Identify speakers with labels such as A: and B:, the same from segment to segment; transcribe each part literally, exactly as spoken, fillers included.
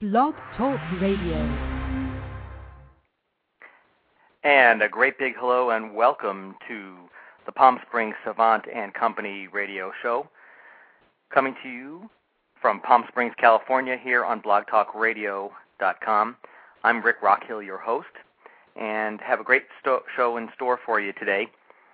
A: Blog Talk Radio.
B: And a great big hello and welcome to the Palm Springs Savant and Company radio show, coming to you from Palm Springs, California, here on blog talk radio dot com. I'm Rick Rockhill, your host, and have a great sto- show in store for you today.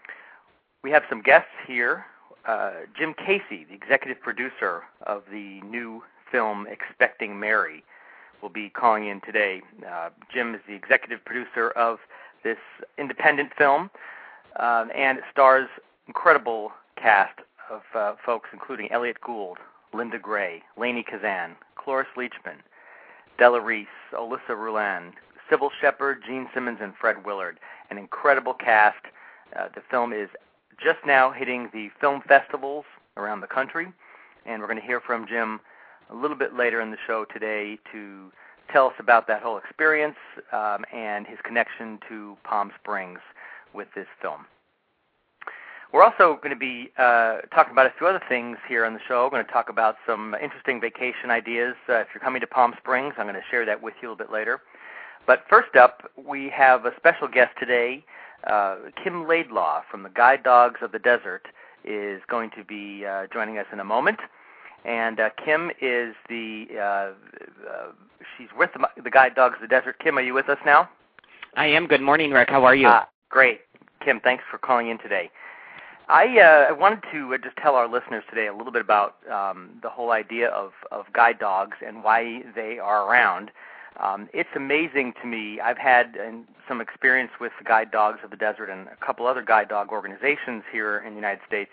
B: We have some guests here. Uh, Jim Casey, the executive producer of the new film Expecting Mary, will be calling in today. Uh, Jim is the executive producer of this independent film, uh, and it stars incredible cast of uh, folks including Elliott Gould, Linda Gray, Lainey Kazan, Cloris Leachman, Della Reese, Alyssa Ruland, Sybil Shepherd, Gene Simmons, and Fred Willard. An incredible cast. Uh, the film is just now hitting the film festivals around the country, and we're going to hear from Jim a little bit later in the show today to tell us about that whole experience um, and his connection to Palm Springs with this film. We're also going to be uh, talking about a few other things here on the show. We're going to talk about some interesting vacation ideas. Uh, if you're coming to Palm Springs, I'm going to share that with you a little bit later. But first up, we have a special guest today. Uh, Kim Laidlaw from the Guide Dogs of the Desert is going to be uh, joining us in a moment. And uh, Kim is the, uh, uh, she's with the, the Guide Dogs of the Desert. Kim, are you with us now?
C: I am. Good morning, Rick. How are you?
B: Ah, great. Kim, thanks for calling in today. I, uh, I wanted to uh, just tell our listeners today a little bit about um, the whole idea of, of guide dogs and why they are around. Um, it's amazing to me. I've had uh, some experience with the Guide Dogs of the Desert and a couple other guide dog organizations here in the United States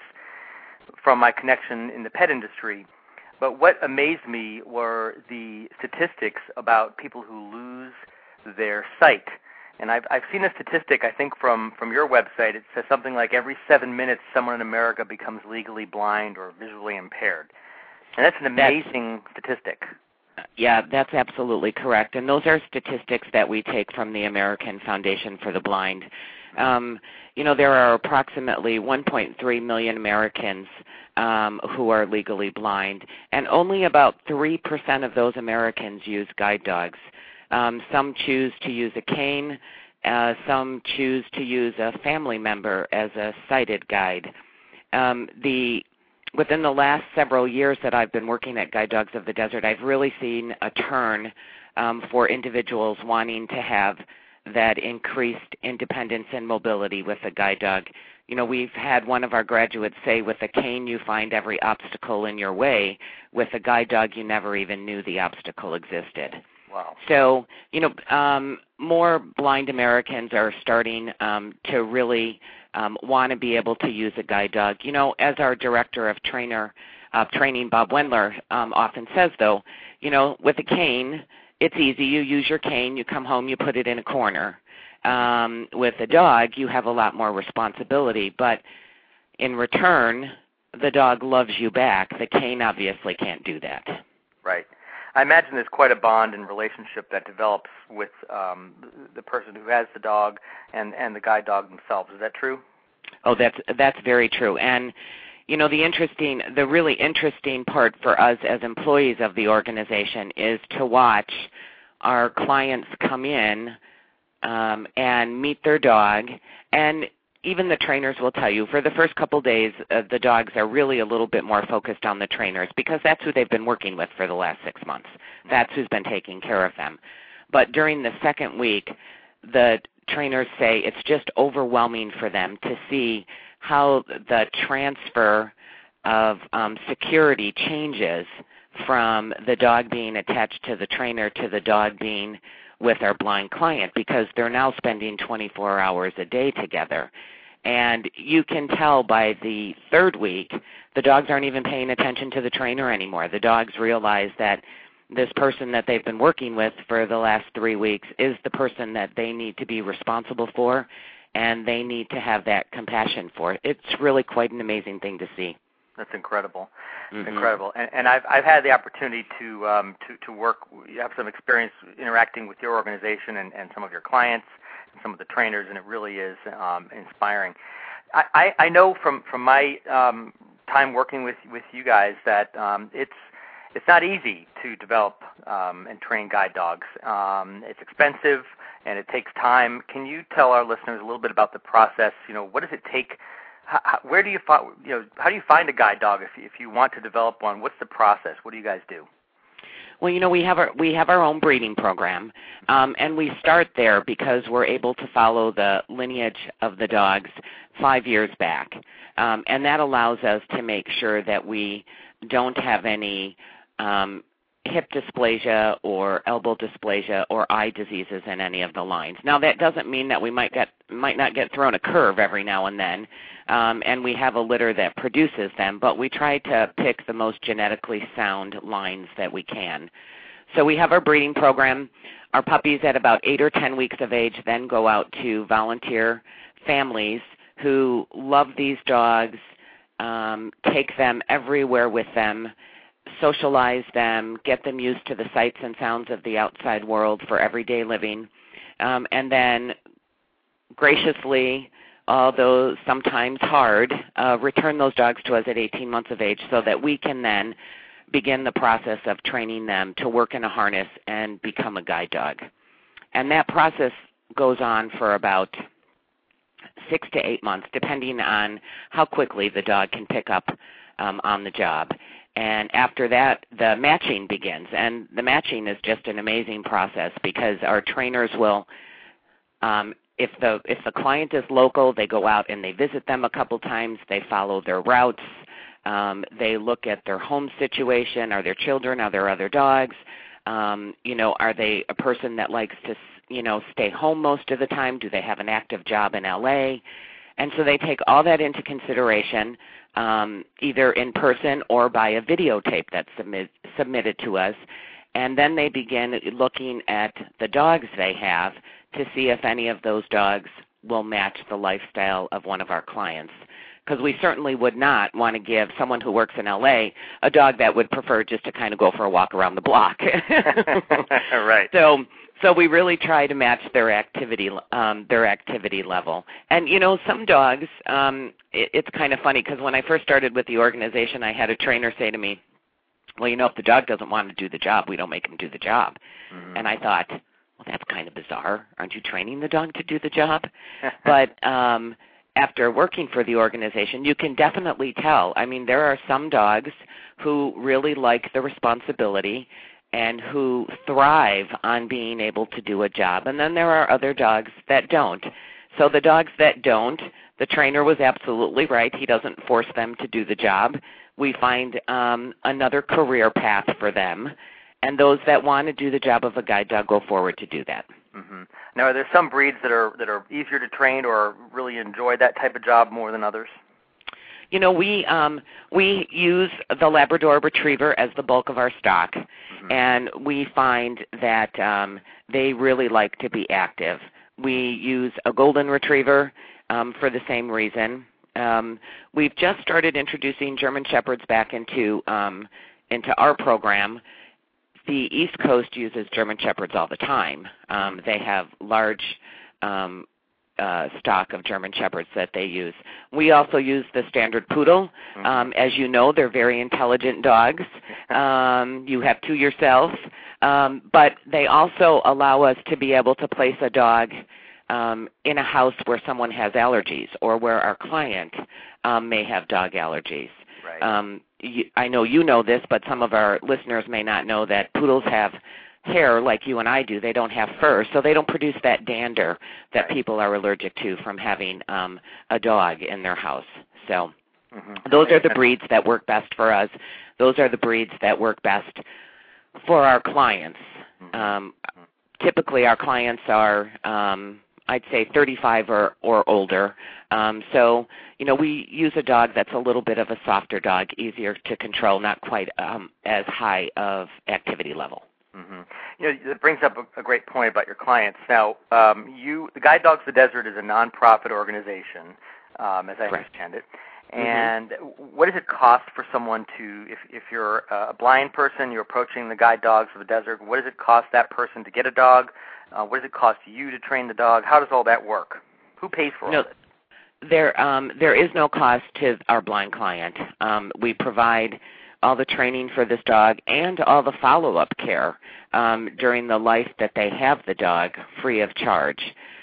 B: from my connection in the pet industry. But what amazed me were the statistics about people who lose their sight. And I've, I've seen a statistic, I think, from, from your website. It says something like every seven minutes someone in America becomes legally blind or visually impaired. And that's an amazing that's, statistic.
C: Yeah, that's absolutely correct. And those are statistics that we take from the American Foundation for the Blind. Um, you know, there are approximately one point three million Americans um, who are legally blind, and only about three percent of those Americans use guide dogs. Um, some choose to use a cane. Uh, some choose to use a family member as a sighted guide. Um, the Within the last several years that I've been working at Guide Dogs of the Desert, I've really seen a turn um, for individuals wanting to have that increased independence and mobility with a guide dog. You know, we've had one of our graduates say, with a cane you find every obstacle in your way. With a guide dog you never even knew the obstacle existed.
B: Wow.
C: So, you know, um, more blind Americans are starting um, to really um, want to be able to use a guide dog. You know, as our director of trainer uh, training, Bob Wendler, um, often says, though, you know, with a cane, it's easy. You use your cane, you come home, you put it in a corner. Um, with a dog, you have a lot more responsibility, but in return, the dog loves you back. The cane obviously can't do that.
B: Right. I imagine there's quite a bond and relationship that develops with um, the person who has the dog and, and the guide dog themselves. Is that true?
C: Oh, that's that's very true. And you know, the interesting, the really interesting part for us as employees of the organization is to watch our clients come in um, and meet their dog. And even the trainers will tell you, for the first couple days, uh, the dogs are really a little bit more focused on the trainers because that's who they've been working with for the last six months. That's who's been taking care of them. But during the second week, the trainers say it's just overwhelming for them to see how the transfer of um, security changes from the dog being attached to the trainer to the dog being with our blind client, because they're now spending twenty-four hours a day together. And you can tell by the third week, the dogs aren't even paying attention to the trainer anymore. The dogs realize that this person that they've been working with for the last three weeks is the person that they need to be responsible for, and they need to have that compassion for. It's really quite an amazing thing to see.
B: That's incredible.
C: Mm-hmm.
B: Incredible. And, and I've I've had the opportunity to um, to to work. You have some experience interacting with your organization and, and some of your clients and some of the trainers, and it really is um, inspiring. I, I, I know from from my um, time working with, with you guys that um, it's it's not easy to develop um, and train guide dogs. Um, it's expensive and it takes time. Can you tell our listeners a little bit about the process? You know, what does it take? How, where do you find? You know, how do you find a guide dog if if you want to develop one? What's the process? What do you guys do?
C: Well, you know, we have our we have our own breeding program, um, and we start there because we're able to follow the lineage of the dogs five years back, um, and that allows us to make sure that we don't have any um, hip dysplasia or elbow dysplasia or eye diseases in any of the lines. Now, that doesn't mean that we might get might not get thrown a curve every now and then, um, and we have a litter that produces them, but we try to pick the most genetically sound lines that we can. So we have our breeding program. Our puppies at about eight or ten weeks of age then go out to volunteer families who love these dogs, um, take them everywhere with them, socialize them, get them used to the sights and sounds of the outside world for everyday living, um, and then graciously, although sometimes hard, uh, return those dogs to us at eighteen months of age so that we can then begin the process of training them to work in a harness and become a guide dog. And that process goes on for about six to eight months, depending on how quickly the dog can pick up um, on the job. And after that, the matching begins. And the matching is just an amazing process because our trainers will, um, if the if the client is local, they go out and they visit them a couple times. They follow their routes. Um, they look at their home situation. Are there children? Are there other dogs? Um, you know, are they a person that likes to, you know, stay home most of the time? Do they have an active job in L A? And so they take all that into consideration, um, either in person or by a videotape that's submit, submitted to us. And then they begin looking at the dogs they have to see if any of those dogs will match the lifestyle of one of our clients. Because we certainly would not want to give someone who works in L A a dog that would prefer just to kind of go for a walk around the block.
B: Right.
C: So, so we really try to match their activity, um, their activity level. And you know, some dogs, um, it, it's kind of funny because when I first started with the organization, I had a trainer say to me, "Well, you know, if the dog doesn't want to do the job, we don't make him do the job." Mm-hmm. And I thought, well, that's kind of bizarre. Aren't you training the dog to do the job? But um, after working for the organization, you can definitely tell. I mean, there are some dogs who really like the responsibility and who thrive on being able to do a job. And then there are other dogs that don't. So the dogs that don't, the trainer was absolutely right. He doesn't force them to do the job. We find um, another career path for them. And those that want to do the job of a guide dog go forward to do that.
B: Mm-hmm. Now, are there some breeds that are that are easier to train or really enjoy that type of job more than others?
C: You know, we um, we use the Labrador Retriever as the bulk of our stock, mm-hmm. and we find that um, they really like to be active. We use a Golden Retriever um, for the same reason. Um, we've just started introducing German Shepherds back into um, into our program. The East Coast uses German Shepherds all the time. Um, they have large um, uh, stock of German Shepherds that they use. We also use the standard Poodle. Um, as you know, they're very intelligent dogs. Um, you have two yourself. Um, but they also allow us to be able to place a dog um, in a house where someone has allergies or where our client um, may have dog allergies.
B: Right.
C: Um, you, I know you know this, but some of our listeners may not know that poodles have hair like you and I do. They don't have fur, so they don't produce that dander that right. people are allergic to from having um, a dog in their house. So mm-hmm. those are the breeds that work best for us. Those are the breeds that work best for our clients. Mm-hmm. Um, typically, our clients are, um, I'd say, thirty-five or, or older. Um, so, you know, we use a dog that's a little bit of a softer dog, easier to control, not quite um, as high of activity level.
B: Mm-hmm. You know, it brings up a, a great point about your clients. Now, um, you, the Guide Dogs of the Desert is a nonprofit organization, um, as I
C: Correct.
B: understand it. And mm-hmm. what does it cost for someone to, if, if you're a blind person, you're approaching the Guide Dogs of the Desert, what does it cost that person to get a dog? Uh, what does it cost you to train the dog? How does all that work? Who pays for
C: no,
B: all of it?
C: There, um, there is no cost to our blind client. Um, we provide all the training for this dog, and all the follow-up care um, during the life that they have the dog, free of charge.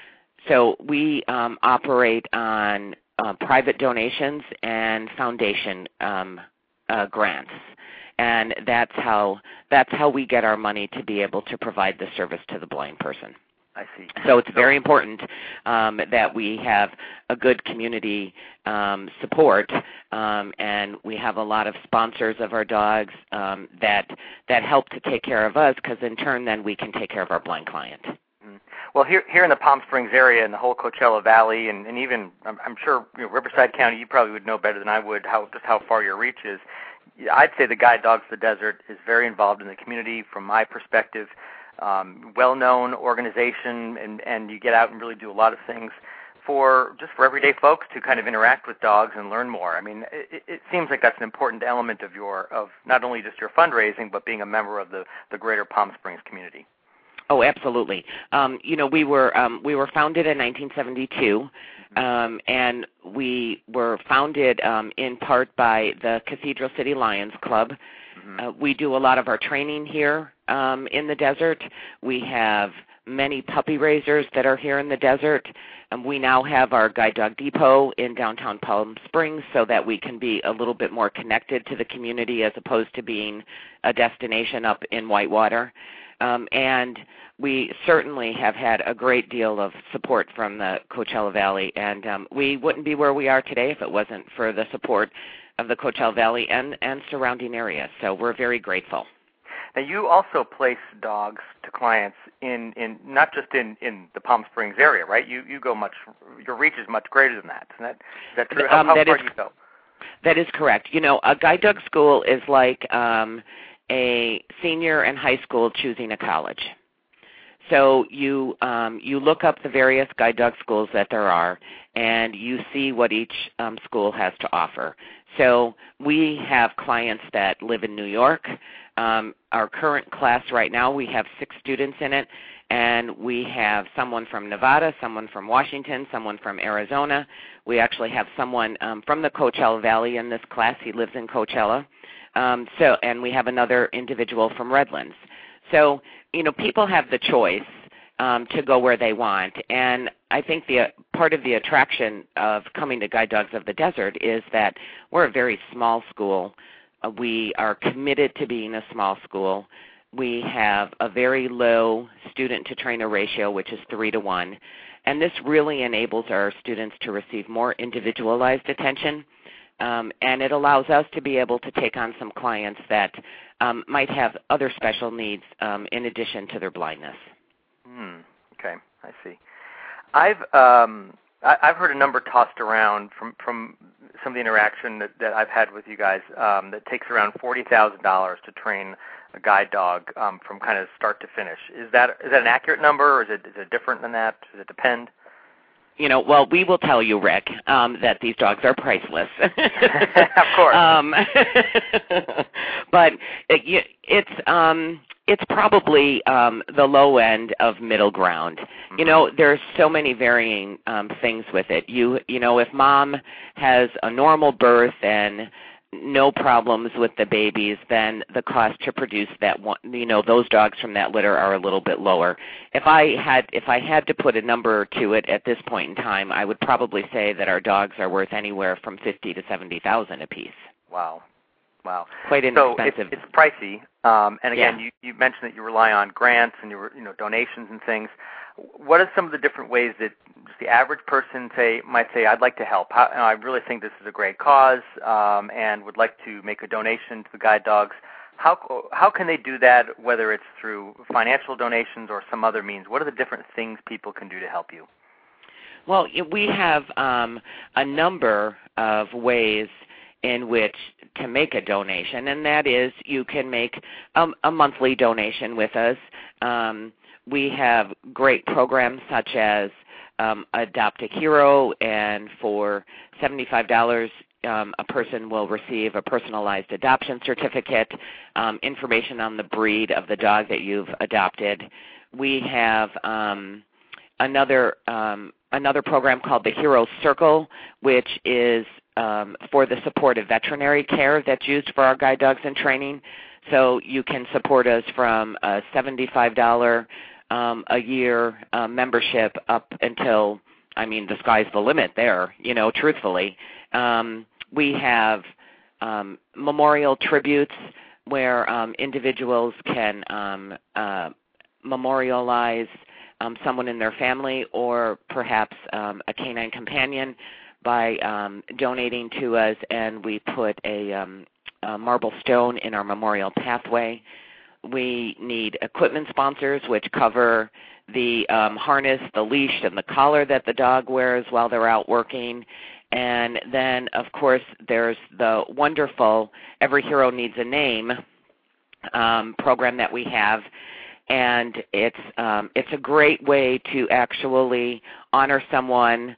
C: So we um, operate on uh, private donations and foundation um, uh, grants, and that's how that's how we get our money to be able to provide the service to the blind person.
B: I see.
C: So it's very important um, that we have a good community um, support, um, and we have a lot of sponsors of our dogs um, that that help to take care of us, because in turn then we can take care of our blind client.
B: Well, here here in the Palm Springs area and the whole Coachella Valley, and, and even I'm, I'm sure you know, Riverside County, you probably would know better than I would how just how far your reach is. I'd say the Guide Dogs of the Desert is very involved in the community from my perspective. Um, well-known organization, and, and you get out and really do a lot of things for just for everyday folks to kind of interact with dogs and learn more. I mean, it, it seems like that's an important element of your of not only just your fundraising, but being a member of the, the greater Palm Springs community.
C: Oh, absolutely. Um, you know, we were um, we were founded in nineteen seventy-two, um, and we were founded um, in part by the Cathedral City Lions Club. Mm-hmm. Uh, we do a lot of our training here um, in the desert. We have many puppy raisers that are here in the desert. Um, we now have our Guide Dog Depot in downtown Palm Springs so that we can be a little bit more connected to the community as opposed to being a destination up in Whitewater. Um, and we certainly have had a great deal of support from the Coachella Valley, and um, we wouldn't be where we are today if it wasn't for the support of the Coachella Valley and, and surrounding areas. So we're very grateful.
B: Now, you also place dogs to clients in, in not just in, in the Palm Springs area, right? You you go much, your reach is much greater than that. Is that, is that true? How,
C: um,
B: how
C: that
B: far
C: is,
B: do you go?
C: That is correct. You know, a guide dog school is like um, a senior in high school choosing a college. So you um, you look up the various guide dog schools that there are, and you see what each um, school has to offer. So we have clients that live in New York. Um, our current class right now, we have six students in it, and we have someone from Nevada, someone from Washington, someone from Arizona. We actually have someone um, from the Coachella Valley in this class. He lives in Coachella. Um, so, and we have another individual from Redlands. So, you know, people have the choice um, to go where they want, and I think the uh, part of the attraction of coming to Guide Dogs of the Desert is that we're a very small school. Uh, we are committed to being a small school. We have a very low student-to-trainer ratio, which is three to one, and this really enables our students to receive more individualized attention. Um, and it allows us to be able to take on some clients that um, might have other special needs um, in addition to their blindness.
B: Hmm. Okay, I see. I've um, I, I've heard a number tossed around from, from some of the interaction that, that I've had with you guys um, that takes around forty thousand dollars to train a guide dog um, from kind of start to finish. Is that is that an accurate number, or is it is it different than that? Does it depend?
C: You know, well, we will tell you, Rick, um, that these dogs are priceless.
B: Of course. Um,
C: but it, it's um, it's probably um, the low end of middle ground. Mm-hmm. You know, there's so many varying um, things with it. You you know, if mom has a normal birth and no problems with the babies, then the cost to produce that one, you know, those dogs from that litter are a little bit lower. If I had if I had to put a number to it at this point in time, I would probably say that our dogs are worth anywhere from fifty to seventy thousand a piece.
B: Wow, wow,
C: quite inexpensive.
B: So it's, it's pricey. Um, and again,
C: yeah.
B: you, you mentioned that you rely on grants and you you know donations and things. What are some of the different ways that just the average person say might say, I'd like to help? How, I really think this is a great cause um, and would like to make a donation to the guide dogs. How how can they do that, whether it's through financial donations or some other means? What are the different things people can do to help you?
C: Well, we have um, a number of ways in which to make a donation, and that is you can make um, a monthly donation with us. Um, we have great programs such as um, Adopt a Hero, and for seventy-five dollars um, a person will receive a personalized adoption certificate, um, information on the breed of the dog that you've adopted. We have um, another um, another program called the Hero Circle, which is um, for the supportive veterinary care that's used for our guide dogs in training. So you can support us from a seventy-five dollars um, a year uh, membership up until, I mean, the sky's the limit there, you know, truthfully. Um, we have um, memorial tributes where um, individuals can um, uh, memorialize um, someone in their family or perhaps um, a canine companion by um, donating to us, and we put a um, Uh, marble stone in our memorial pathway. We need equipment sponsors which cover the um, harness, the leash, and the collar that the dog wears while they're out working. And then, of course, there's the wonderful Every Hero Needs a Name um, program that we have. And it's um, it's a great way to actually honor someone,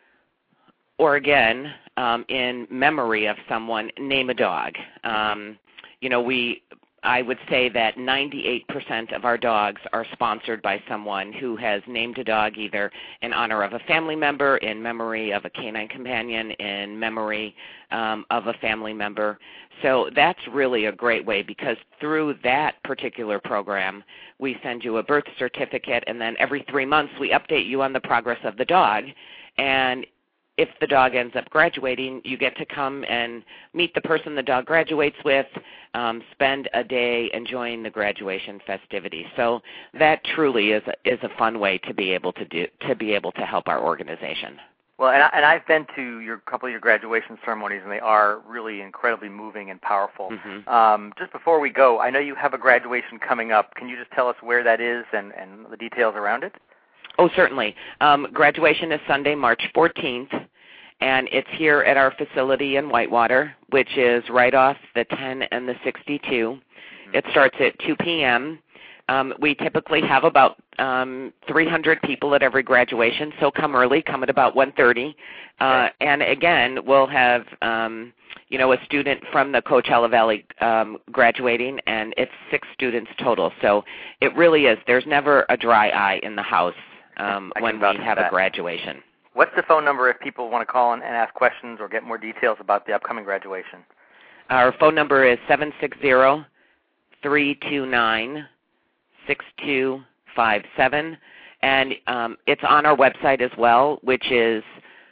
C: or again, um, in memory of someone, name a dog. Um, you know, we, I would say that ninety-eight percent of our dogs are sponsored by someone who has named a dog either in honor of a family member, in memory of a canine companion, in memory um, of a family member. So that's really a great way, because through that particular program, we send you a birth certificate, and then every three months we update you on the progress of the dog. And if the dog ends up graduating, you get to come and meet the person the dog graduates with, um, spend a day enjoying the graduation festivities. So that truly is a, is a fun way to be able to do to be able to help our organization.
B: Well, and, I, and I've been to your couple of your graduation ceremonies, and they are really incredibly moving and powerful.
C: Mm-hmm.
B: Um, just before we go, I know you have a graduation coming up. Can you just tell us where that is and, and the details around it?
C: Oh, certainly. Um, graduation is Sunday, March fourteenth, and it's here at our facility in Whitewater, which is right off the ten and the sixty-two. Mm-hmm. It starts at two p.m. Um, we typically have about um, three hundred people at every graduation, so come early, come at about one thirty. Uh, okay. And again, we'll have um, you know, a student from the Coachella Valley um, graduating, and it's six students total. So it really is. There's never a dry eye in the house um, when we have a graduation.
B: What's the phone number if people want to call and ask questions or get more details about the upcoming graduation?
C: Our phone number is seven six zero, three two nine, six two five seven, and um, it's on our website as well, which is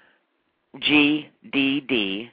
C: G D D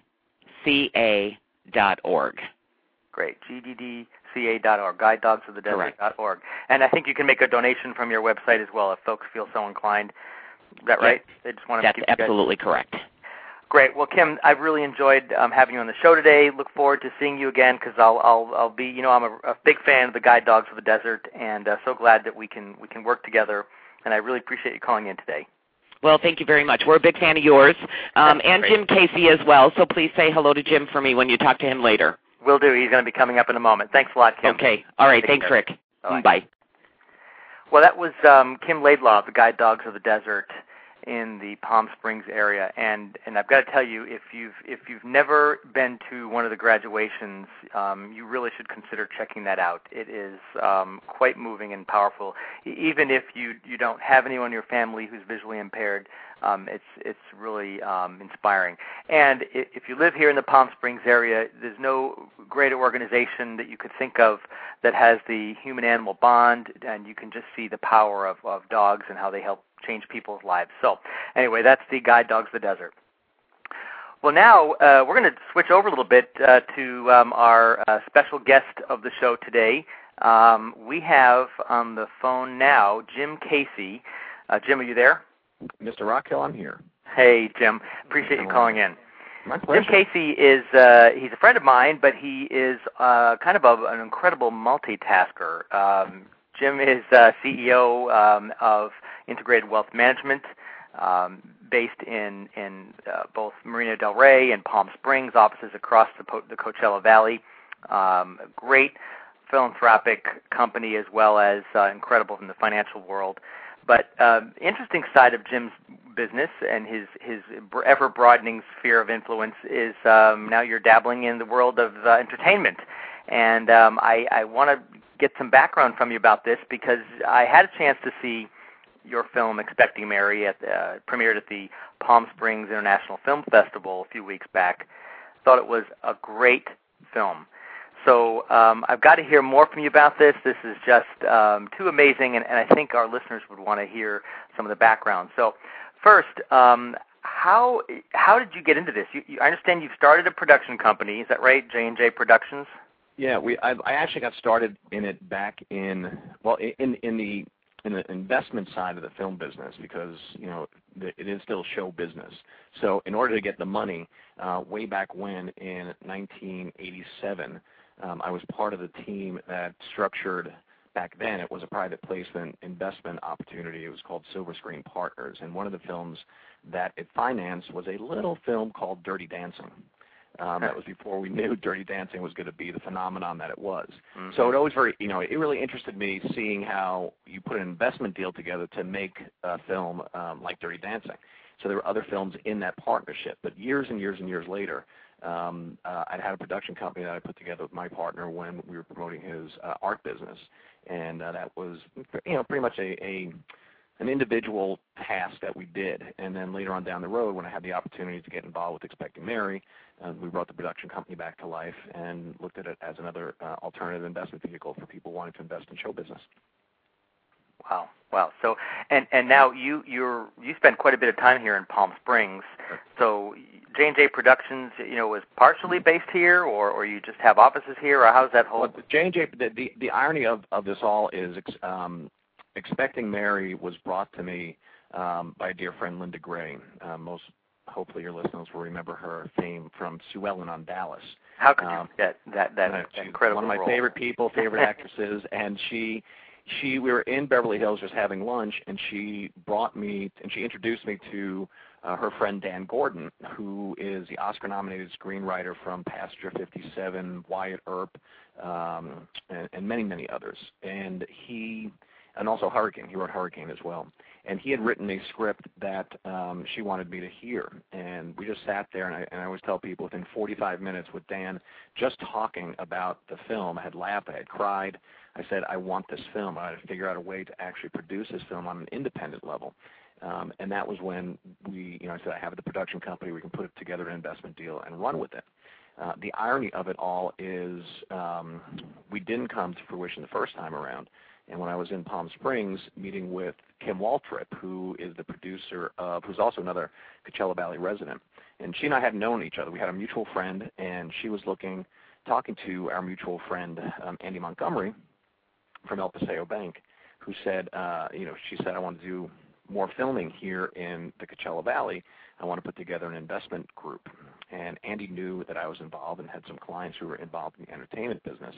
C: C A dot org.
B: Great, G D D C A dot org, guide dogs of the desert dot org. And I think you can make a donation from your website as well if folks feel so inclined. Is that right?
C: Yep.
B: They just want to
C: That's
B: keep
C: absolutely
B: guys...
C: correct.
B: Great. Well, Kim, I've really enjoyed um, having you on the show today. Look forward to seeing you again, because I'll, I'll, I'll be, you know, I'm a, a big fan of the Guide Dogs of the Desert, and uh, so glad that we can we can work together. And I really appreciate you calling in today.
C: Well, thank you very much. We're a big fan of yours, um, and
B: great.
C: Jim Casey as well. So please say hello to Jim for me when you talk to him later.
B: Will do. He's going to be coming up in a moment. Thanks a lot, Kim.
C: Okay. All right.
B: Take
C: Thanks,
B: care.
C: Rick.
B: Bye.
C: Bye.
B: Well, that was um, Kim Laidlaw of the Guide Dogs of the Desert in the Palm Springs area, and and I've got to tell you, if you've if you've never been to one of the graduations, um, you really should consider checking that out. It is um, quite moving and powerful. Even if you you don't have anyone in your family who's visually impaired, um, it's it's really um, inspiring. And if you live here in the Palm Springs area, there's no greater organization that you could think of that has the human-animal bond, and you can just see the power of, of dogs and how they help change people's lives. So anyway, that's the Guide Dogs of the Desert. Well, now uh, we're going to switch over a little bit uh, to um, our uh, special guest of the show today. Um, we have on the phone now Jim Casey. Uh, Jim, are you there?
A: Mister Rockhill, I'm here.
B: Hey, Jim. Appreciate you calling in.
A: My pleasure.
B: Jim Casey is uh, he's a friend of mine, but he is uh, kind of a, an incredible multitasker. Um, Jim is uh, C E O um, of Integrated Wealth Management, um, based in in uh, both Marina del Rey and Palm Springs, offices across the, po- the Coachella Valley. Um, a great philanthropic company, as well as uh, incredible in the financial world. But um, interesting side of Jim's business and his his ever broadening sphere of influence is um, now you're dabbling in the world of uh, entertainment, and um, I, I want to get some background from you about this, because I had a chance to see your film Expecting Mary at uh, premiered at the Palm Springs International Film Festival a few weeks back. Thought it was a great film. So um, I've got to hear more from you about this. This is just um, too amazing, and, and I think our listeners would want to hear some of the background. So first, um, how how did you get into this? You, you, I understand you've started a production company. Is that right, J and J Productions?
A: Yeah, we. I, I actually got started in it back in well in in the in the investment side of the film business because you know it is still show business. So in order to get the money, uh, way back when in nineteen eighty-seven, um, I was part of the team that structured. Back then, it was a private placement investment opportunity. It was called Silver Screen Partners, and one of the films that it financed was a little film called Dirty Dancing. Um, that was before we knew Dirty Dancing was going to be the phenomenon that it was. Mm-hmm. So it always very, you know, it really interested me seeing how you put an investment deal together to make a film um, like Dirty Dancing. So there were other films in that partnership, but years and years and years later, um, uh, I'd had a production company that I put together with my partner when we were promoting his uh, art business, and uh, that was, you know, pretty much a, a an individual task that we did. And then later on down the road, when I had the opportunity to get involved with Expecting Mary, uh, we brought the production company back to life and looked at it as another uh, alternative investment vehicle for people wanting to invest in show business.
B: Wow, wow. So, and, and now you you're you spend quite a bit of time here in Palm Springs. Sure. So, J and J Productions, you know, is partially based here, or, or you just have offices here, or how's that whole?
A: Well, J and J, the, the the irony of, of this all is, um, Expecting Mary was brought to me um, by a dear friend, Linda Gray. Uh, most hopefully your listeners will remember her fame from Sue Ellen on Dallas.
B: How could
A: um,
B: you forget that that, that, that incredible
A: one of my
B: role.
A: favorite people, favorite actresses, and she. She, we were in Beverly Hills just having lunch, and she brought me, and she introduced me to uh, her friend Dan Gordon, who is the Oscar-nominated screenwriter from Passenger fifty-seven, Wyatt Earp, um, and, and many, many others. And he, and also Hurricane. He wrote Hurricane as well. And he had written a script that um, she wanted me to hear. And we just sat there, and I, and I always tell people within forty-five minutes with Dan, just talking about the film, I had laughed, I had cried. I said, I want this film. I had to figure out a way to actually produce this film on an independent level. Um, and that was when we, you know, I said, I have the production company. We can put together an investment deal and run with it. Uh, the irony of it all is um, we didn't come to fruition the first time around. And when I was in Palm Springs meeting with Kim Waltrip, who is the producer of, who's also another Coachella Valley resident, and she and I hadn't known each other. We had a mutual friend, and she was looking, talking to our mutual friend, um, Andy Montgomery, from El Paseo Bank, who said, uh, you know, she said, I want to do more filming here in the Coachella Valley. I want to put together an investment group. And Andy knew that I was involved and had some clients who were involved in the entertainment business.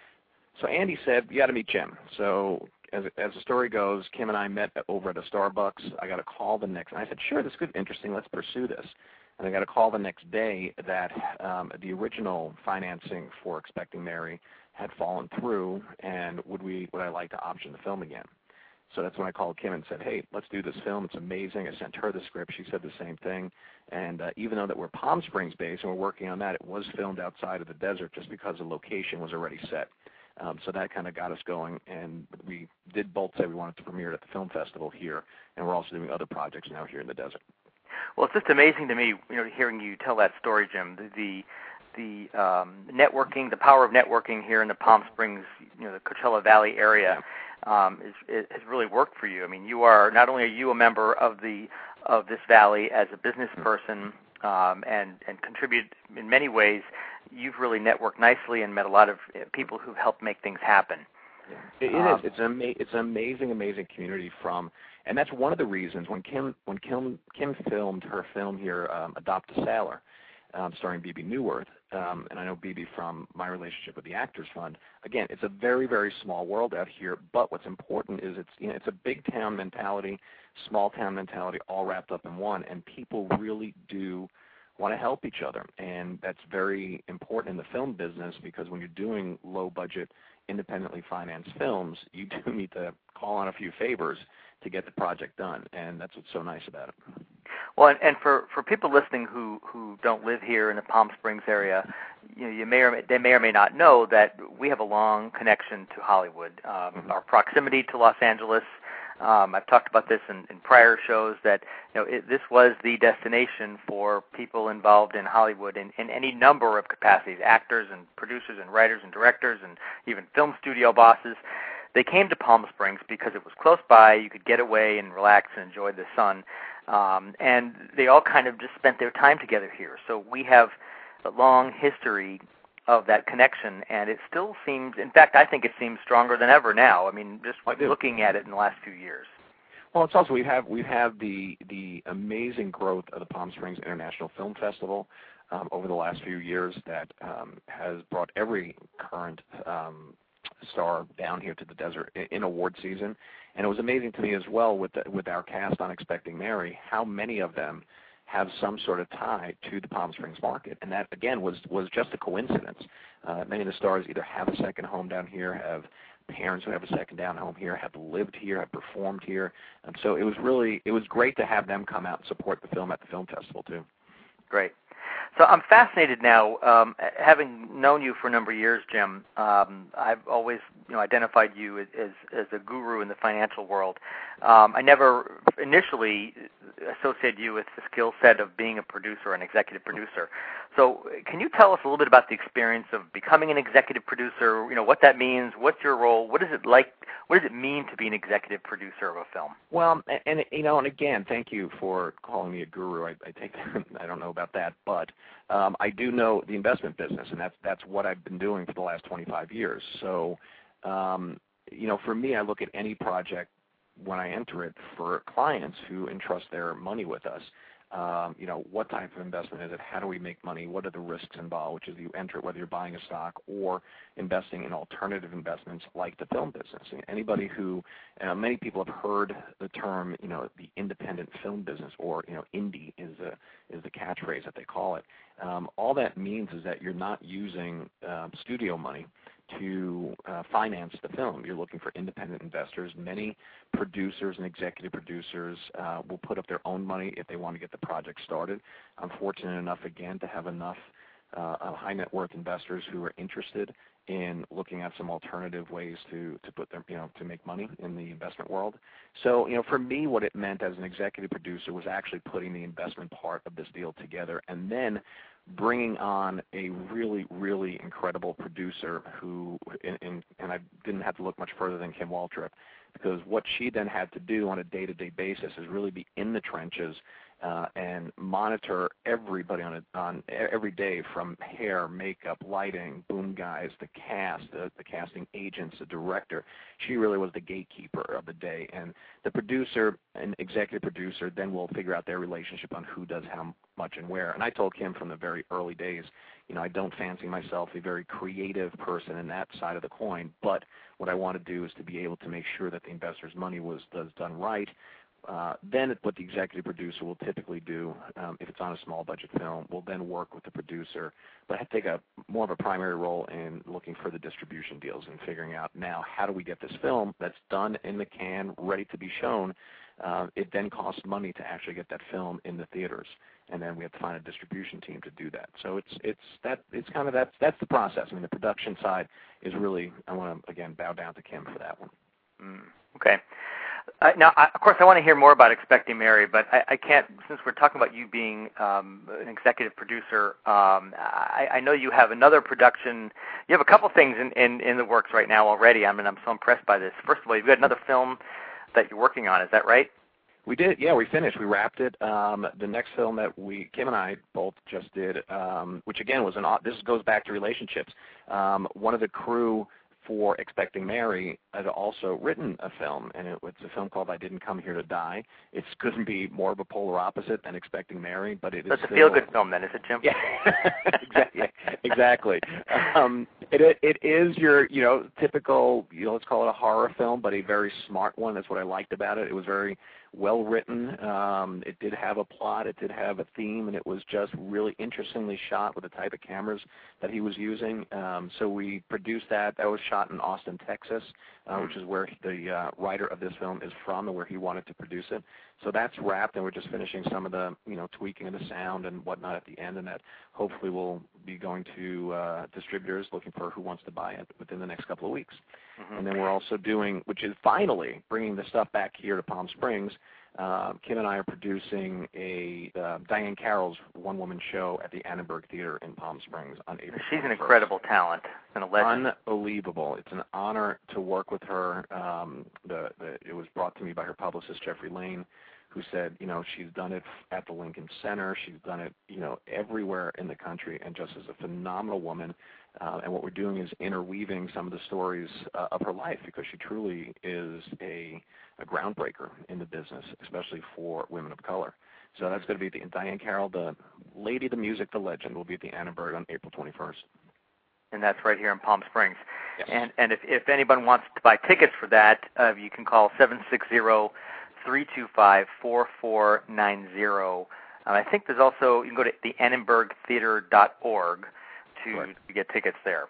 A: So Andy said, you got to meet Kim. So as, as the story goes, Kim and I met over at a Starbucks. I got a call the next, and I said, sure, this is interesting. Let's pursue this. And I got a call the next day that um, the original financing for Expecting Mary had fallen through, and would we would I like to option the film again? So that's when I called Kim and said, hey, let's do this film. It's amazing. I sent her the script. She said the same thing. And uh, even though that we're Palm Springs based and we're working on that, it was filmed outside of the desert just because the location was already set. Um, so that kind of got us going, and we did both say we wanted to premiere it at the film festival here, and we're also doing other projects now here in the desert.
B: Well, it's just amazing to me, you know, hearing you tell that story, Jim. The, the the um, networking, the power of networking here in the Palm Springs, you know, the Coachella Valley area, um, is, is, has really worked for you. I mean, you are not only are you a member of the of this valley as a business person um, and and contribute in many ways. You've really networked nicely and met a lot of people who've helped make things happen.
A: It, it um, is. It's an ama- it's an amazing, amazing community from, and that's one of the reasons when Kim when Kim Kim filmed her film here, um, Adopt a Sailor, um, starring Bebe Neuwirth, um, and I know Bebe from my relationship with the Actors Fund. Again, it's a very, very small world out here, but what's important is it's you know it's a big town mentality, small town mentality, all wrapped up in one, and people really do want to help each other, and that's very important in the film business because when you're doing low-budget, independently financed films, you do need to call on a few favors to get the project done, and that's what's so nice about it.
B: Well, and, and for, for people listening who, who don't live here in the Palm Springs area, you know, you may or may, they may or may not know that we have a long connection to Hollywood. Um, mm-hmm. Our proximity to Los Angeles Um, I've talked about this in, in prior shows that you know it, this was the destination for people involved in Hollywood in, in any number of capacities, actors and producers and writers and directors and even film studio bosses. They came to Palm Springs because it was close by. You could get away and relax and enjoy the sun. Um, and they all kind of just spent their time together here. So we have a long history of that connection, and it still seems, in fact, I think it seems stronger than ever now. I mean, just looking at it in the last few years.
A: Well, it's also, we have we have the the amazing growth of the Palm Springs International Film Festival um, over the last few years that um, has brought every current um, star down here to the desert in award season. And it was amazing to me as well with the, with our cast on Expecting Mary, how many of them have some sort of tie to the Palm Springs market. And that, again, was, was just a coincidence. Uh, many of the stars either have a second home down here, have parents who have a second down home here, have lived here, have performed here. And so it was really, it was great to have them come out and support the film at the film festival, too.
B: Great. So I'm fascinated now, um, having known you for a number of years, Jim. Um, I've always, you know, identified you as, as, as a guru in the financial world. Um, I never initially associated you with the skill set of being a producer, an executive producer. So can you tell us a little bit about the experience of becoming an executive producer? You know, what that means, what's your role, what is it like, what does it mean to be an executive producer of a film?
A: Well, and, and you know, and again, thank you for calling me a guru. I, I take, I don't know about that, but um, I do know the investment business, and that's that's what I've been doing for the last twenty-five years. So, um, you know, for me, I look at any project when I enter it for clients who entrust their money with us. Um, you know, what type of investment is it? How do we make money? What are the risks involved, which is you enter it, whether you're buying a stock or investing in alternative investments like the film business. And anybody who, uh, many people have heard the term, you know, the independent film business, or, you know, indie is, a, is the catchphrase that they call it. Um, all that means is that you're not using uh, studio money to uh, finance the film. You're looking for independent investors. Many producers and executive producers uh, will put up their own money if they want to get the project started. I'm fortunate enough, again, to have enough uh, high net worth investors who are interested in looking at some alternative ways to, to put their, you know, to make money in the investment world. So, you know, for me, what it meant as an executive producer was actually putting the investment part of this deal together, and then bringing on a really, really incredible producer who, in, in, and I didn't have to look much further than Kim Waltrip, because what she then had to do on a day-to-day basis is really be in the trenches uh, and monitor everybody on, a, on every day, from hair, makeup, lighting, boom guys, the cast, the, the casting agents, the director. She really was the gatekeeper of the day. And the producer and executive producer then will figure out their relationship on who does how much and where. And I told Kim from the very early days, you know, I don't fancy myself a very creative person in that side of the coin, but what I want to do is to be able to make sure that the investor's money was, was done right. Uh, then what the executive producer will typically do, um, if it's on a small budget film, will then work with the producer, but I take a more of a primary role in looking for the distribution deals and figuring out now how do we get this film that's done in the can, ready to be shown. Uh, it then costs money to actually get that film in the theaters, and then we have to find a distribution team to do that. So it's it's that it's kind of that's that's the process. I mean, the production side is really, I want to again bow down to Kim for that one.
B: Mm, okay. Uh, now, I, of course, I want to hear more about Expecting Mary, but I, I can't, since we're talking about you being um, an executive producer, um, I, I know you have another production. You have a couple things in, in, in the works right now already. I mean, I'm so impressed by this. First of all, you've got another film that you're working on. Is that right?
A: We did, yeah. We finished. We wrapped it. Um, the next film that we, Kim and I both just did, um, which again was an. This goes back to relationships. Um, one of the crew for Expecting Mary had also written a film, and it, it's a film called I Didn't Come Here to Die. It couldn't be more of a polar opposite than Expecting Mary, but it
B: That's
A: is
B: a feel-good film then, is it, Jim?
A: Yeah, exactly. exactly. Um, it, it is your, you know, typical, you know, let's call it a horror film, but a very smart one. That's what I liked about it. It was very well written. Um, it did have a plot. It did have a theme, and it was just really interestingly shot with the type of cameras that he was using. Um, so we produced that. That was shot shot in Austin, Texas, uh, which is where the uh, writer of this film is from and where he wanted to produce it. So that's wrapped, and we're just finishing some of the, you know, tweaking of the sound and whatnot at the end, and that hopefully will be going to uh, distributors looking for who wants to buy it within the next couple of weeks. Mm-hmm. And then we're also doing, which is finally bringing the stuff back here to Palm Springs. Uh, Kim and I are producing a uh, Diane Carroll's one-woman show at the Annenberg Theater in Palm Springs on April
B: She's
A: twenty-first.
B: An incredible talent and a legend.
A: Unbelievable. It's an honor to work with her. Um, the, the, it was brought to me by her publicist, Jeffrey Lane, who said, you know, she's done it at the Lincoln Center. She's done it, you know, everywhere in the country, and just is a phenomenal woman. Uh, and what we're doing is interweaving some of the stories uh, of her life, because she truly is a, a groundbreaker in the business, especially for women of color. So that's going to be the Diane Carroll, the lady, the music, the legend, will be at the Annenberg on April twenty-first.
B: And that's right here in Palm Springs.
A: Yes.
B: And and if, if anyone wants to buy tickets for that, uh, you can call seven six zero, three two five, four four nine zero. Uh, I think there's also, you can go to the annenberg theater dot org to, right. to get tickets there.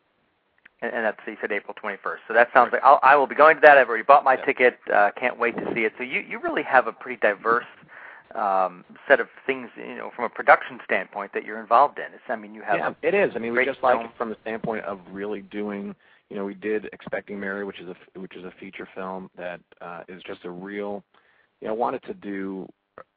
B: And, and that's, you said April twenty-first. So that sounds right. like I'll, I will be going to that. I've already bought my yeah. ticket. Uh, can't wait to see it. So you, you really have a pretty diverse um, set of things, you know, from a production standpoint that you're involved in. It's, I mean, you have
A: yeah, it is. I mean, we just
B: film.
A: like it from the standpoint of really doing, you know, we did Expecting Mary, which is a, which is a feature film that uh, is just a real, you know, wanted to do,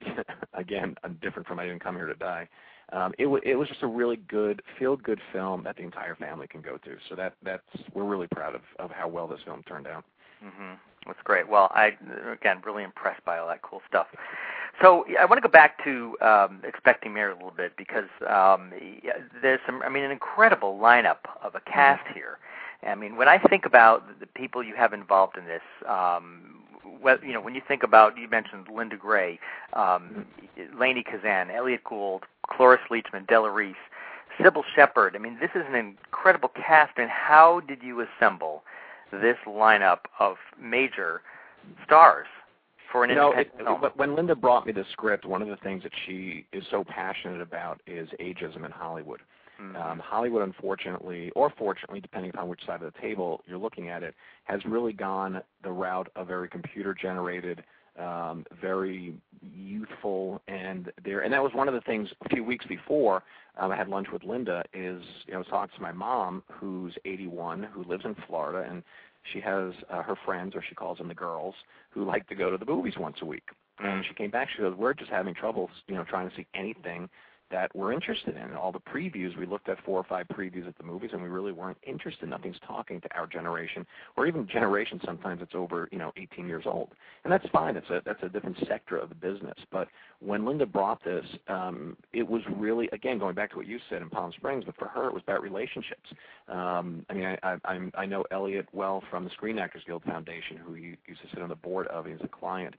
A: again, I'm different from I Didn't Come Here to Die. Um, it, w- it was just a really good, feel-good film that the entire family can go to. So that that's we're really proud of, of how well this film turned out.
B: Mm-hmm. That's great. Well, I, again, really impressed by all that cool stuff. So I want to go back to um, Expecting Mary a little bit, because um, there's some, I mean, an incredible lineup of a cast mm-hmm. here. I mean, when I think about the people you have involved in this, um, well, you know, when you think about, you mentioned Linda Gray, um, Lainie Kazan, Elliott Gould, Cloris Leachman, Della Reese, Sybil Shepherd. I mean, this is an incredible cast. And how did you assemble this lineup of major stars for an
A: you know,
B: independent
A: it,
B: film?
A: But when Linda brought me the script, one of the things that she is so passionate about is ageism in Hollywood. Mm-hmm. Um, Hollywood, unfortunately, or fortunately, depending upon which side of the table you're looking at it, has really gone the route of very computer-generated, um, very youthful, and there. And that was one of the things a few weeks before um, I had lunch with Linda. Is you know, I was talking to my mom, who's eighty-one, who lives in Florida, and she has uh, her friends, or she calls them the girls, who like to go to the movies once a week. And she came back. She goes, "We're just having trouble, you know, trying to see anything that we're interested in. All the previews, we looked at four or five previews at the movies, and we really weren't interested. Nothing's talking to our generation, or even generation sometimes it's over, you know, eighteen years old. And that's fine. It's a, that's a different sector of the business. But when Linda brought this, um, it was really, again, going back to what you said in Palm Springs, but for her it was about relationships. Um, I mean, I, I, I'm, I know Elliott well from the Screen Actors Guild Foundation, who he used to sit on the board of. He's a client.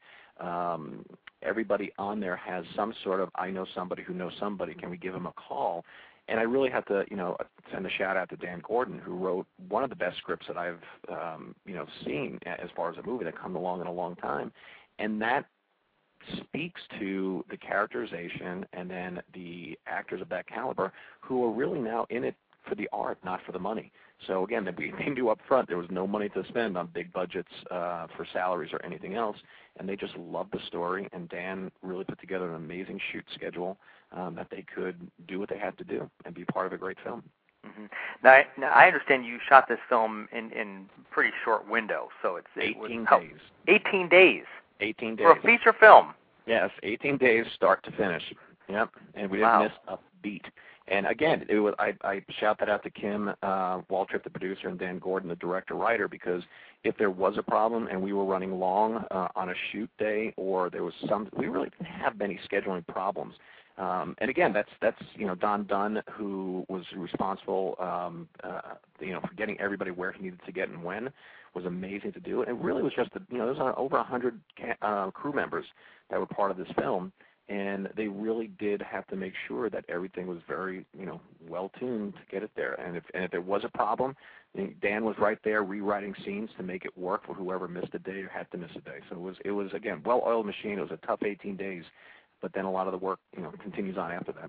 A: Um, everybody on there has some sort of, I know somebody who knows somebody, can we give him a call? And I really have to, you know, send a shout out to Dan Gordon, who wrote one of the best scripts that I've, um, you know, seen as far as a movie that come along in a long time. And that speaks to the characterization and then the actors of that caliber who are really now in it for the art, not for the money. So again, that we knew up front there was no money to spend on big budgets uh, for salaries or anything else, and they just loved the story, and Dan really put together an amazing shoot schedule um, that they could do what they had to do and be part of a great film.
B: Mm-hmm. Now, I, now, I understand you shot this film in in pretty short window, so it's it
A: eighteen
B: was,
A: days.
B: Oh, eighteen days.
A: eighteen days.
B: For a feature film.
A: Yes, eighteen days, start to finish. Yep, and we didn't
B: Wow.
A: miss a beat. And again, it was, I, I shout that out to Kim uh, Waltrip, the producer, and Dan Gordon, the director-writer, because if there was a problem and we were running long uh, on a shoot day, or there was some, we really didn't have many scheduling problems. Um, and again, that's that's you know Don Dunn, who was responsible, um, uh, you know, for getting everybody where he needed to get and when, was amazing to do. It really was just, the, you know, there was over a hundred uh, crew members that were part of this film. And they really did have to make sure that everything was very, you know, well tuned to get it there. And if and if there was a problem, Dan was right there rewriting scenes to make it work for whoever missed a day or had to miss a day. So it was it was again well-oiled machine. It was a tough eighteen days, but then a lot of the work, you know, continues on after that.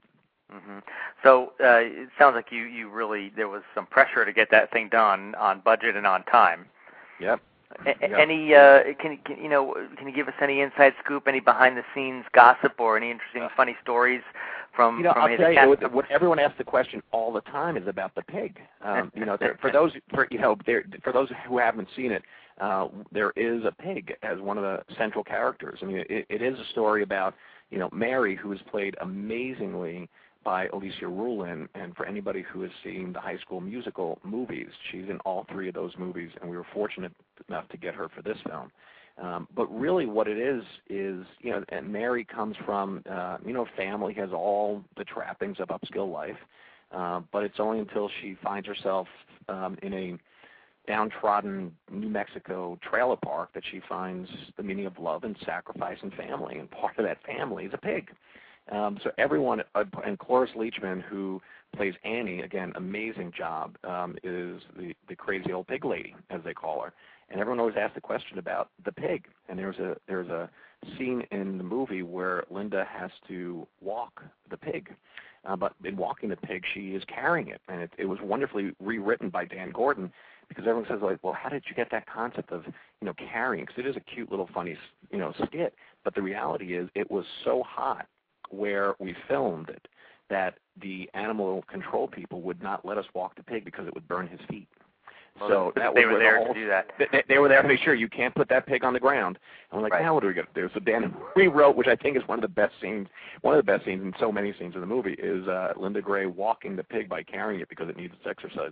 B: Mm-hmm. So uh, it sounds like you, you really, there was some pressure to get that thing done on budget and on time.
A: Yep.
B: A-
A: yep.
B: Any, uh, can, can you know, can you give us any inside scoop, any behind-the-scenes gossip, or any interesting, funny stories from?
A: You know,
B: from
A: I'll
B: any
A: tell
B: of
A: you,
B: the
A: what, what everyone asks the question all the time is about the pig. Um, you know, there, for those, for you know, there, for those who haven't seen it, uh, there is a pig as one of the central characters. I mean, it, it is a story about, you know, Mary, who is played amazingly by Alicia Rulin, and for anybody who has seen the High School Musical movies, she's in all three of those movies, and we were fortunate enough to get her for this film. Um, but really what it is is, you know, and Mary comes from, uh, you know, family, has all the trappings of upscale life, uh, but it's only until she finds herself um, in a downtrodden New Mexico trailer park that she finds the meaning of love and sacrifice and family, and part of that family is a pig. Um, so everyone, uh, and Cloris Leachman, who plays Annie, again, amazing job, um, is the, the crazy old pig lady, as they call her. And everyone always asks the question about the pig. And there's a there's a scene in the movie where Linda has to walk the pig. Uh, but in walking the pig, she is carrying it. And it, it was wonderfully rewritten by Dan Gordon, because everyone says, like, well, how did you get that concept of, you know, carrying? Because it is a cute little funny, you know, skit. But the reality is it was so hot where we filmed it that the animal control people would not let us walk the pig because it would burn his feet.
B: Well,
A: so that
B: they
A: was
B: were there
A: the whole,
B: to do that.
A: They, they were there to make sure you can't put that pig on the ground. And we're like,
B: right.
A: now what are we going to do? So Dan rewrote, which I think is one of the best scenes, one of the best scenes in so many scenes in the movie, is uh, Linda Gray walking the pig by carrying it because it needs its exercise.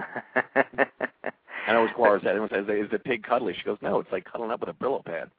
A: And I always Clara said, everyone says, is the pig cuddly? She goes, no, it's like cuddling up with a Brillo pad.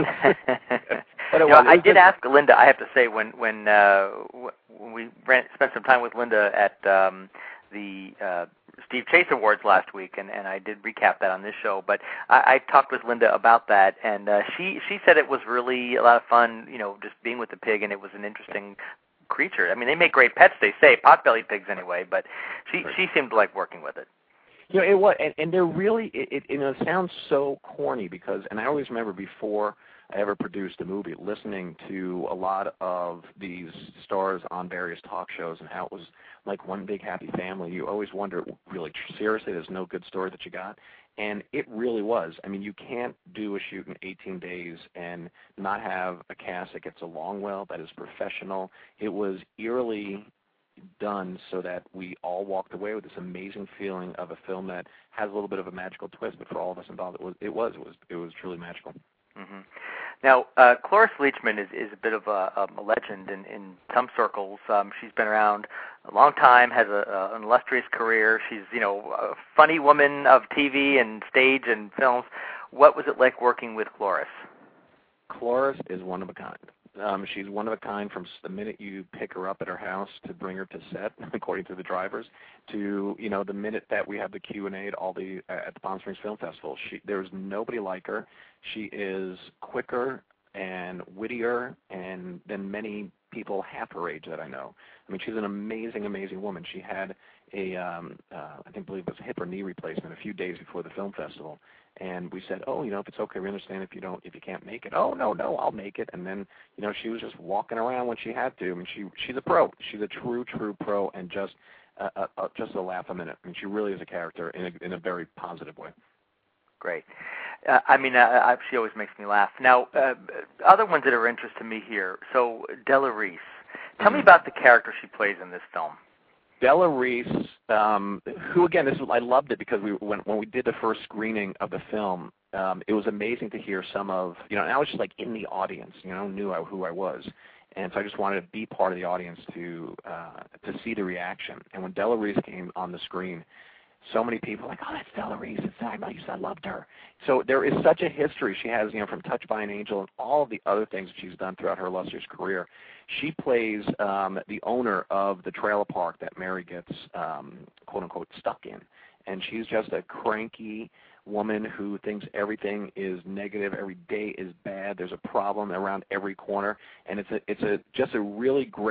A: But
B: you know, I did ask Linda, I have to say, when when uh, when we ran, spent some time with Linda at um, the uh, Steve Chase Awards last week, and, and I did recap that on this show, but I, I talked with Linda about that, and uh, she, she said it was really a lot of fun, you know, just being with the pig, and it was an interesting creature. I mean, they make great pets, they say, pot-bellied pigs anyway, but she, she seemed to like working with it.
A: You know, it was, and, and they're really, it, it, you know, it sounds so corny because, and I always remember before I ever produced a movie, listening to a lot of these stars on various talk shows and how it was like one big happy family. You always wonder, really, seriously, there's no good story that you got? And it really was. I mean, you can't do a shoot in eighteen days and not have a cast that gets along well, that is professional. It was eerily done so that we all walked away with this amazing feeling of a film that has a little bit of a magical twist, but for all of us involved, it was it was it was, it was truly magical.
B: Mm-hmm. Now, uh, Cloris Leachman is, is a bit of a, a legend in, in some circles. Um, she's been around a long time, has a, a, an illustrious career. She's, you know, a funny woman of T V and stage and films. What was it like working with Cloris?
A: Cloris is one of a kind. Um, she's one of a kind from the minute you pick her up at her house to bring her to set, according to the drivers, to, you know, the minute that we have the Q and A at all the uh, at the Palm Springs Film Festival. She, there's nobody like her. She is quicker and wittier and than many people half her age that I know. I mean, she's an amazing, amazing woman. She had a, um, uh, I think, believe it was a hip or knee replacement a few days before the film festival. And we said, oh, you know, if it's okay, we understand if you don't, if you can't make it. Oh, no, no, I'll make it. And then, you know, she was just walking around when she had to. I mean, she she's a pro. She's a true, true pro, and just uh, uh, uh, just a laugh a minute. I mean, she really is a character in a, in a very positive way.
B: Great. Uh, I mean, uh, I, she always makes me laugh. Now, uh, other ones that are of interest to me here. So, Della Reese. Tell mm-hmm. me about the character she plays in this film.
A: Della Reese, um, who again, this is, I loved it because we when when we did the first screening of the film, um, it was amazing to hear some of, you know, and I was just like in the audience, you know, knew I, who I was, and so I just wanted to be part of the audience to uh, to see the reaction. And when Della Reese came on the screen, so many people were like, oh, that's Della Reese. It's I know you said I loved her. So there is such a history she has, you know, from Touched by an Angel and all of the other things that she's done throughout her illustrious career. She plays um, the owner of the trailer park that Mary gets, um, quote unquote, stuck in, and she's just a cranky woman who thinks everything is negative, every day is bad. There's a problem around every corner, and it's a it's a just a really great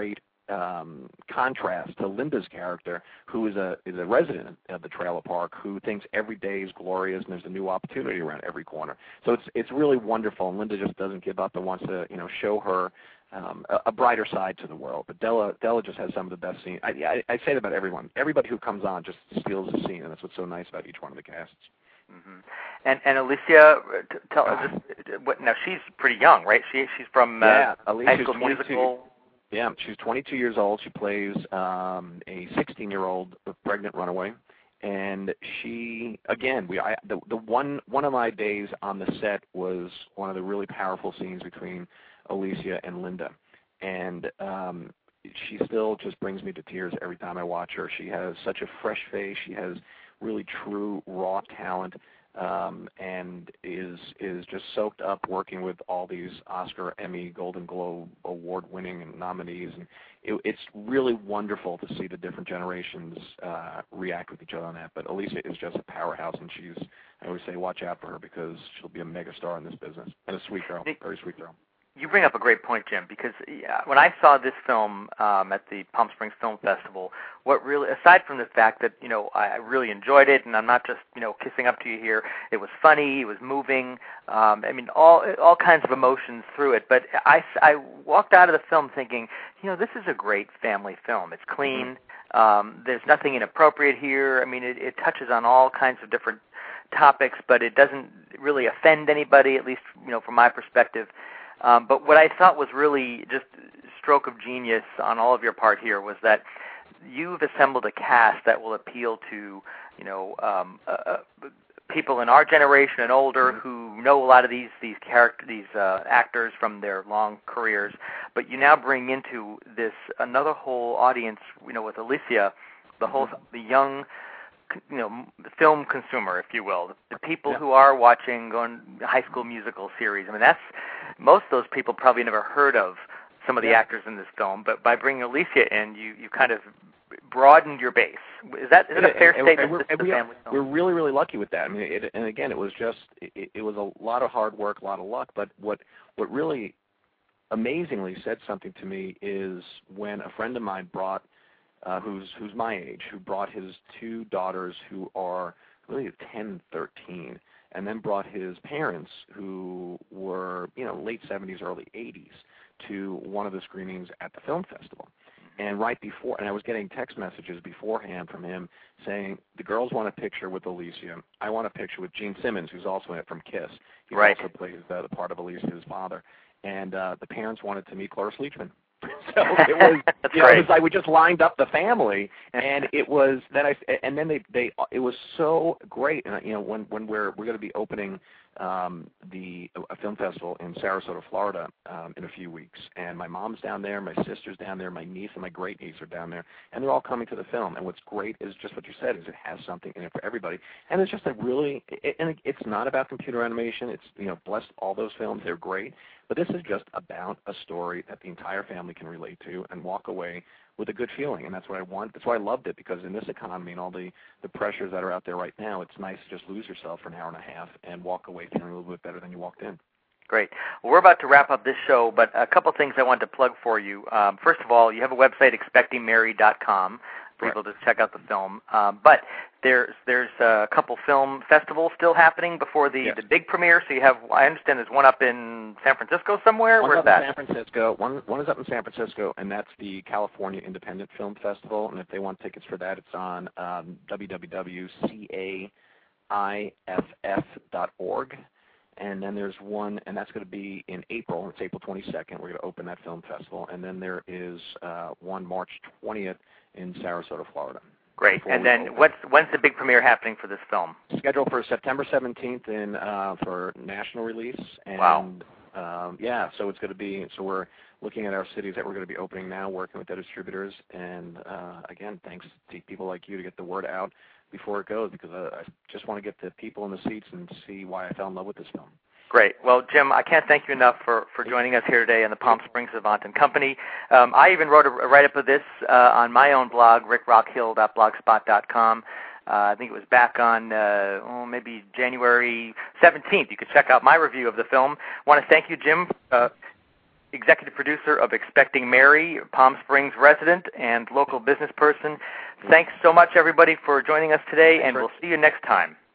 A: um, contrast to Linda's character, who is a is a resident of the trailer park, who thinks every day is glorious and there's a new opportunity around every corner. So it's it's really wonderful, and Linda just doesn't give up and wants to you know show her um, a, a brighter side to the world. But Della Della just has some of the best scenes. I, I, I say that about everyone. Everybody who comes on just steals the scene, and that's what's so nice about each one of the casts.
B: Mm-hmm. And and Alicia, t- tell us just what now. She's pretty young, right? She she's from uh,
A: yeah, Alicia,
B: High School Musical.
A: Yeah, she's twenty-two years old. She plays um, a sixteen-year-old pregnant runaway, and she again we I, the the one one of my days on the set was one of the really powerful scenes between Alicia and Linda, and um, she still just brings me to tears every time I watch her. She has such a fresh face. She has really true raw talent, um, and is is just soaked up working with all these Oscar, Emmy, Golden Globe award-winning and nominees. And it, it's really wonderful to see the different generations uh, react with each other on that. But Alicia is just a powerhouse, and she's I always say watch out for her because she'll be a megastar in this business, and a sweet girl, very sweet girl.
B: You bring up a great point, Jim, because yeah, when I saw this film um, at the Palm Springs Film Festival, what really, aside from the fact that, you know, I really enjoyed it, and I'm not just, you know, kissing up to you here, it was funny, it was moving, um, I mean, all all kinds of emotions through it, but I, I walked out of the film thinking, you know, this is a great family film. It's clean, mm-hmm. um, there's nothing inappropriate here, I mean, it, it touches on all kinds of different topics, but it doesn't really offend anybody, at least, you know, from my perspective. Um, but what I thought was really just stroke of genius on all of your part here was that you've assembled a cast that will appeal to, you know, um, uh, people in our generation and older who know a lot of these these character these uh, actors from their long careers. But you now bring into this another whole audience, you know, with Alicia, the whole the young. You know, the film consumer, if you will, the people yeah. who are watching going High School Musical series. I mean, that's most of those people probably never heard of some of the yeah. actors in this film. But by bringing Alicia in, you, you kind of broadened your base. Is that, is that a fair and, statement?
A: And, and,
B: we're,
A: and we, we're really, really lucky with that. I mean, it, and again, it was just it, it was a lot of hard work, a lot of luck. But what what really amazingly said something to me is when a friend of mine brought. Uh, who's who's my age, who brought his two daughters who are really ten and thirteen, and then brought his parents who were, you know, late seventies, early eighties, to one of the screenings at the film festival. And right before, and I was getting text messages beforehand from him saying, the girls want a picture with Alicia. I want a picture with Gene Simmons, who's also in it from KISS. He
B: right.
A: also plays the, the part of Alicia's father. And uh, the parents wanted to meet Cloris Leachman. So it was, you know, it was like we just lined up the family, and it was then I and then they they it was so great, and you know when when we're we're going to be opening um, the a film festival in Sarasota, Florida, um, in a few weeks, and my mom's down there, my sister's down there, my niece and my great niece are down there, and they're all coming to the film. And what's great is just what you said is it has something in it for everybody, and it's just a really it, and it's not about computer animation. It's you know bless all those films, they're great. But this is just about a story that the entire family can relate to and walk away with a good feeling, and that's what I want. That's why I loved it, because in this economy and all the, the pressures that are out there right now, it's nice to just lose yourself for an hour and a half and walk away feeling a little bit better than you walked in.
B: Great. Well, we're about to wrap up this show, but a couple things I wanted to plug for you. Um, first of all, you have a website, expecting mary dot com, for people to check out the film. Um, but there's there's a couple film festivals still happening before the,
A: yes.
B: the big premiere. So you have, I understand there's one up in San Francisco somewhere.
A: One's
B: Where's
A: up
B: that?
A: in San Francisco. One one is up in San Francisco, and that's the California Independent Film Festival. And if they want tickets for that, it's on um, w w w dot c a i f f dot org. And then there's one, and that's going to be in April. It's April twenty-second. We're going to open that film festival. And then there is uh, one March twentieth in Sarasota, Florida.
B: Great. And then what's when's the big premiere happening for this film?
A: Scheduled for September seventeenth in uh, for national release. And,
B: wow.
A: Um, yeah, so it's going to be, so we're looking at our cities that we're going to be opening now, working with the distributors. And, uh, again, thanks to people like you to get the word out before it goes, because I, I just want to get the people in the seats and see why I fell in love with this film.
B: Great. Well, Jim, I can't thank you enough for, for joining us here today on the Palm Springs Savant and Company. Um, I even wrote a, a write-up of this uh, on my own blog, rick rockhill dot blogspot dot com. Uh, I think it was back on uh, oh, maybe January seventeenth. You could check out my review of the film. I want to thank you, Jim. Uh, executive producer of Expecting Mary, Palm Springs resident and local business person. Thanks so much, everybody, for joining us today, and we'll see you next time.